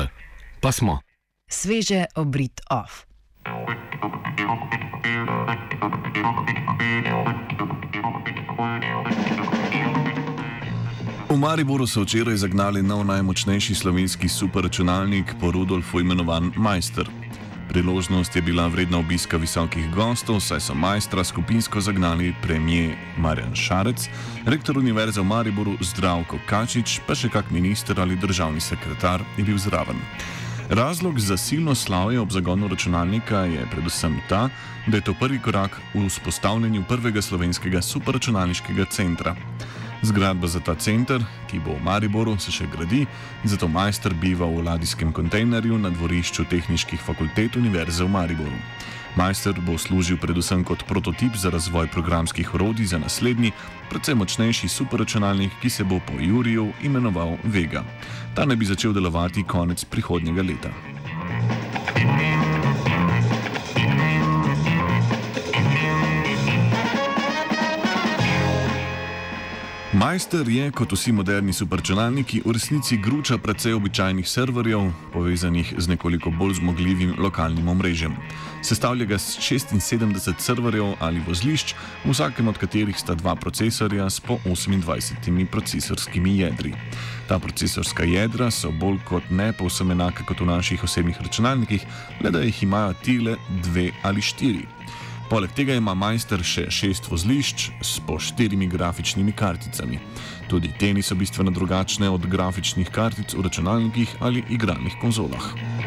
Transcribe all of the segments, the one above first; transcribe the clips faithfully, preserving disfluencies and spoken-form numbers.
tole. Pa smo. Sveže obrit off. V Mariboru so včeraj zagnali nov najmočnejši slovenski superračunalnik, po Rudolfu imenovan Majster. Priložnost je bila vredna obiska visokih gostov, saj so Majstra skupinsko zagnali premier Marjan Šarec, rektor Univerze v Mariboru Zdravko Kačič, pa še kak minister ali državni sekretar je bil zraven. Razlog za silno slavje ob zagonu računalnika je predvsem ta, da je to prvi korak v vzpostavljanju prvega slovenskega superračunalniškega centra. Zgradba za ta center, ki bo v Mariboru, se še gradi, zato Majster biva v ladijskem kontejnerju na dvorišču tehniških fakultet Univerze v Mariboru. Majster bo služil predvsem kot prototip za razvoj programskih orodij za naslednji, predvsem močnejši superračunalnik, ki se bo po Juriju imenoval Vega. Ta naj bi začel delovati konec prihodnjega leta. Majster je, kot vsi moderni superračunalniki, v resnici gruča precej običajnih serverjev, povezanih z nekoliko bolj zmogljivim lokalnim omrežjem. Sestavlja ga šestinsedemdeset serverjev ali vozlišč, v vsakem od katerih sta dva procesorja s po osemindvajsetimi procesorskimi jedri. Ta procesorska jedra so bolj kot ne povsem enaka kot v naših osebnih računalnikih, le da jih imajo ti le dve ali štiri. Poleg tega ima Majster še šest vozlišč s po štirimi grafičnimi karticami. Tudi te niso bistveno drugačne od grafičnih kartic v računalnikih ali igralnih konzolah.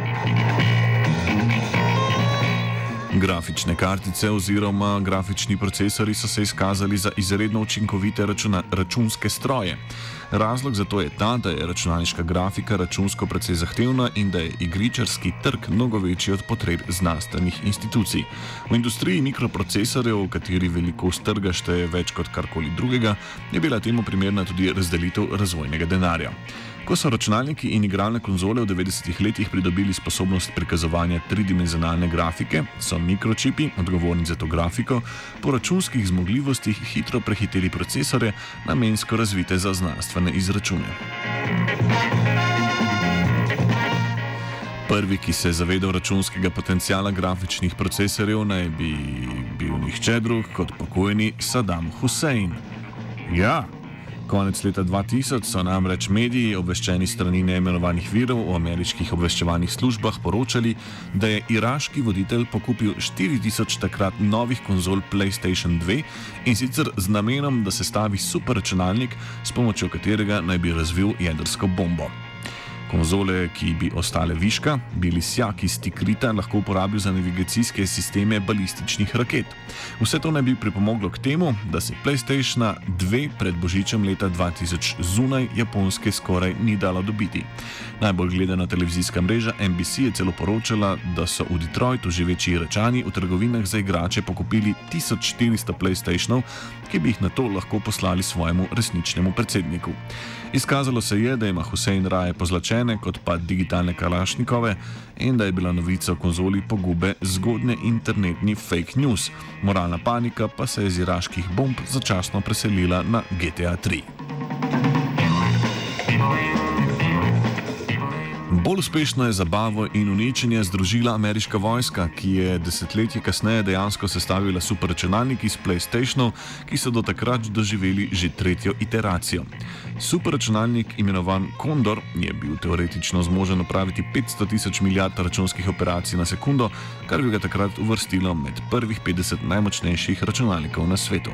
Grafične kartice oziroma grafični procesori so se izkazali za izredno učinkovite računa, računske stroje. Razlog za to je ta, da je računalniška grafika računsko precej zahtevna in da je igričarski trg mnogo večji od potreb znanstvenih institucij. V industriji mikroprocesorjev, v kateri velikost trga šteje več kot karkoli drugega, je bila temu primerna tudi razdelitev razvojnega denarja. Ko so računalniki in igralne konzole v devetdesetih letih pridobili sposobnost prikazovanja tridimenzionalne grafike, so mikročipi, odgovorni za to grafiko, po računskih zmogljivostih hitro prehiteli procesore, namensko razvite za znanstvene izračune. Prvi, ki se je zavedal računskega potenciala grafičnih procesorjev, naj bi bil nihče drug kot pokojni Saddam Hussein. Ja! Konec leta dva tisoč so namreč mediji, obveščeni strani neimenovanih virov v ameriških obveščevalnih službah, poročali, da je iraški voditelj pokupil štiri tisoč takrat novih konzol PlayStation dve in sicer z namenom, da sestavi superračunalnik, s pomočjo katerega naj bi razvil jedrsko bombo. Konzole, ki bi ostale viška, bi lisjak iz Tikrita lahko uporabil za navigacijske sisteme balističnih raket. Vse to naj bi pripomoglo k temu, da se PlayStationa dve pred božičem leta dva tisoč zunaj Japonske skoraj ni dalo dobiti. Najbolj gledana televizijska mreža N B C je celo poročala, da so v Detroitu živeči Iračani v trgovinah za igrače pokupili tisoč štiristo PlayStationov, ki bi jih nato lahko poslali svojemu resničnemu predsedniku. Izkazalo se je, da ima Hussein raje pozlačene kot pa digitalne kalašnikove in da je bila novica o konzoli pogube zgodnje internetni fake news. Moralna panika pa se je iz iraških bomb začasno preselila na G T A tri. Bolj uspešno je zabavo in uničenje združila ameriška vojska, ki je desetletje kasneje dejansko sestavila superračunalnik iz PlayStationov, ki so do takrat doživeli že tretjo iteracijo. Superračunalnik, imenovan Condor, je bil teoretično zmožen opraviti petsto tisoč milijard računskih operacij na sekundo, kar bi ga takrat uvrstilo med prvih petdeset najmočnejših računalnikov na svetu.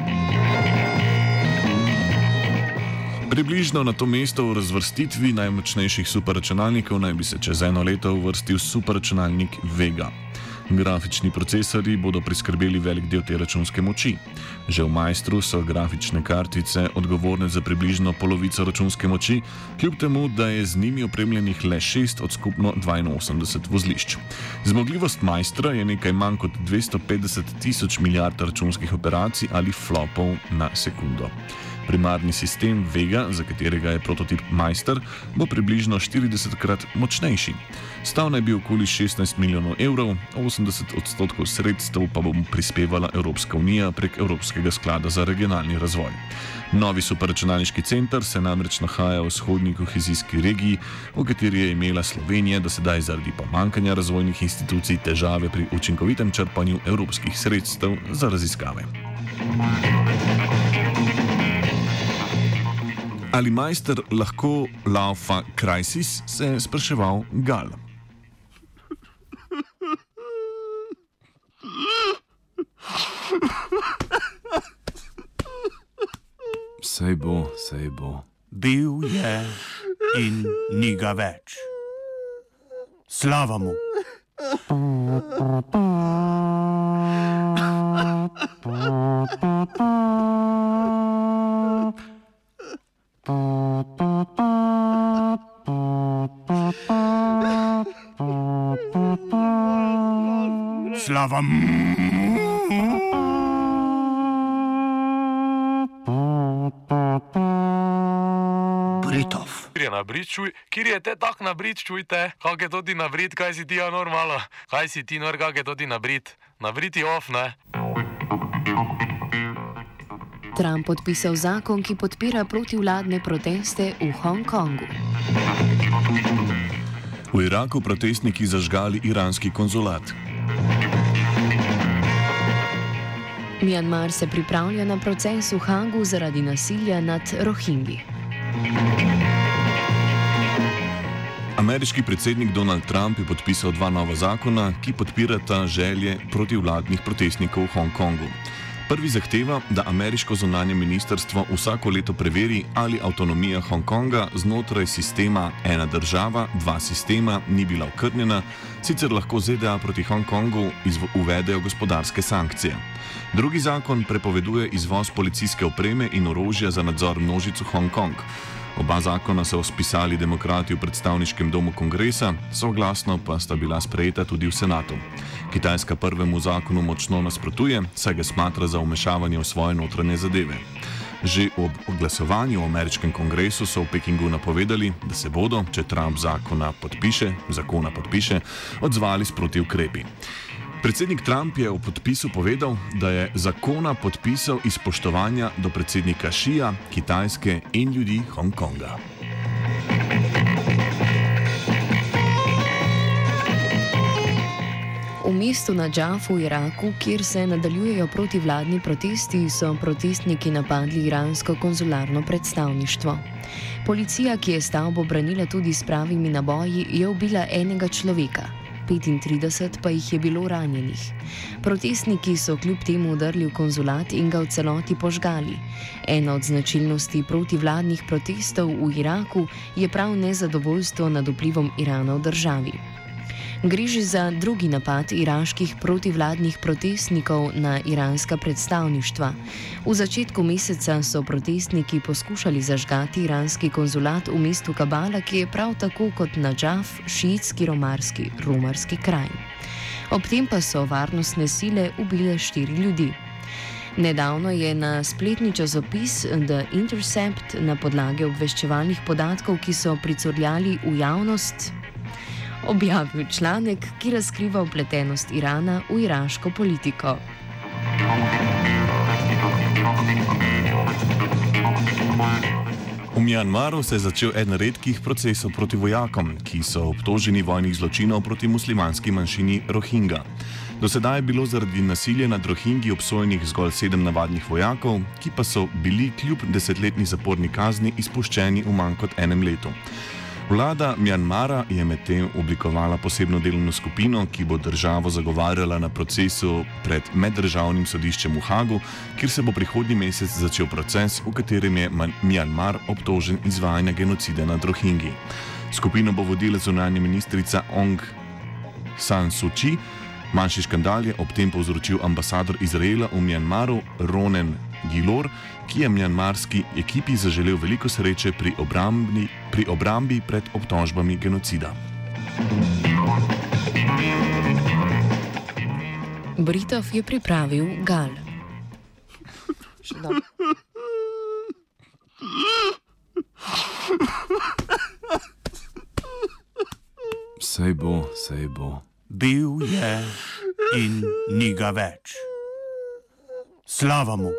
Približno na to mesto v razvrstitvi najmočnejših superračunalnikov naj bi se čez eno leto uvrstil superračunalnik Vega. Grafični procesori bodo priskrbeli velik del te računske moči. Že v Majstru so grafične kartice odgovorne za približno polovico računske moči, kljub temu, da je z njimi opremljenih le šest od skupno dvainosemdeset vozlišč. Zmogljivost Majstra je nekaj manj kot dvesto petdeset tisoč milijard računskih operacij ali flopov na sekundo. Primarni sistem Vega, za katerega je prototip Majster, bo približno štiridesetkrat močnejši. Stal naj bi okoli šestnajst milijonov evrov, osemdeset odstotkov sredstev pa bo prispevala Evropska unija prek Evropskega sklada za regionalni razvoj. Novi superračunalniški center se namreč nahaja v vzhodni kohezijski regiji, v kateri je imela Slovenija do sedaj zaradi pomanjkanja razvojnih institucij težave pri učinkovitem črpanju evropskih sredstev za raziskave. Ali Majster lahko laufa Crisis, se je spraševal Gal. Sej bo, sej bo. Bil je in ni ga več. Slava mu! Slava mu! Britov. Kjer je nabrit, čuj, kjer je te tak nabrit, čujte, kak je to ti nabrit, kaj si ti anormalo, kaj si ti nor, kak je to ti nabrit, nabrit je off, ne? Trump podpisal zakon, ki podpira protivladne proteste v Hongkongu. V Iraku protestniki zažgali iranski konzulat. Mjanmar se pripravlja na proces v Hangu zaradi nasilja nad Rohingji. Ameriški predsednik Donald Trump je podpisal dva nova zakona, ki podpirata želje protivladnih protestnikov v Hongkongu. Prvi zahteva, da ameriško zunanje ministrstvo vsako leto preveri, ali avtonomija Hongkonga znotraj sistema ena država, dva sistema ni bila okrnjena, sicer lahko Z D A proti Hongkongu uvedejo gospodarske sankcije. Drugi zakon prepoveduje izvoz policijske opreme in orožja za nadzor množic v Hongkong. Oba zakona so spisali demokrati v predstavniškem domu kongresa, soglasno pa sta bila sprejeta tudi v senatu. Kitajska prvemu zakonu močno nasprotuje, saj ga smatra za vmešavanje v svoje notranje zadeve. Že ob glasovanju v ameriškem kongresu so v Pekingu napovedali, da se bodo, če Trump zakona podpiše, zakona podpiše, odzvali s protiukrepi. Predsednik Trump je v podpisu povedal, da je zakona podpisal iz spoštovanja do predsednika Šija, Kitajske in ljudi Hongkonga. V mestu Nadžaf v Iraku, kjer se nadaljujejo protivladni protesti, so protestniki napadli iransko konzularno predstavništvo. Policija, ki je stavbo branila tudi s pravimi naboji, je ubila enega človeka. petintrideset pa jih je bilo ranjenih. Protestniki so kljub temu vdrli v konzulat in ga v celoti požgali. Ena od značilnosti protivladnih protestov v Iraku je prav nezadovoljstvo nad vplivom Irana v državi. Gre že za drugi napad iraških protivladnih protestnikov na iranska predstavništva. V začetku meseca so protestniki poskušali zažgati iranski konzulat v mestu Kabala, ki je prav tako kot Nadžaf šiitski romarski romarski kraj. Ob tem pa so varnostne sile ubile štiri ljudi. Nedavno je na spletni časopis The Intercept na podlagi obveščevalnih podatkov, ki so pricurljali v javnost, objavil članek, ki razkriva vpletenost Irana v iraško politiko. V Mjanmaru se je začel eden redkih procesov proti vojakom, ki so obtoženi vojnih zločinov proti muslimanski manjšini Rohingja. Do sedaj je bilo zaradi nasilja nad Rohingji obsojenih zgolj sedem navadnih vojakov, ki pa so bili kljub desetletni zaporni kazni izpuščeni v manj kot enem letu. Vlada Mjanmara je medtem oblikovala posebno delovno skupino, ki bo državo zagovarjala na procesu pred meddržavnim sodiščem v Hagu, kjer se bo prihodnji mesec začel proces, v katerem je Mjanmar obtožen izvajanja genocida nad Rohingji. Skupino bo vodila zunanja ministrica Aung San Suu Kyi. Manjši škandal je ob tem povzročil ambasador Izraela v Mjanmaru Ronen Gilor, ki je mjanmarski ekipi zaželel veliko sreče pri obrambi, pri obrambi pred obtožbami genocida. Britov je pripravil Gal. Sej bo, sej bo. Bil je in ni ga več. Slava mu.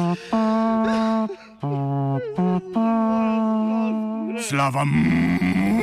Slava mu.